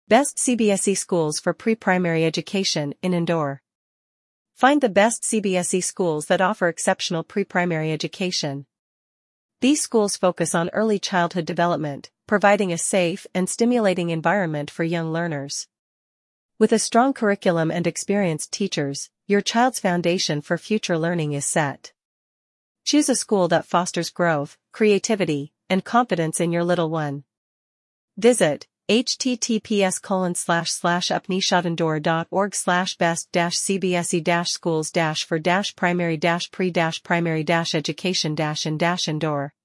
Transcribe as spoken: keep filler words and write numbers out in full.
Best C B S E schools for pre-primary education in Indore. Find the best C B S E schools that offer exceptional pre-primary education. These schools focus on early childhood development, providing a safe and stimulating environment for young learners. With a strong curriculum and experienced teachers, your child's foundation for future learning is set. Choose a school that fosters growth, creativity, and confidence in your little one. Visit https colon slash slash upnishadindore dot org slash best dash cbse dash schools dash for dash primary dash pre dash primary dash education dash in dash Indore.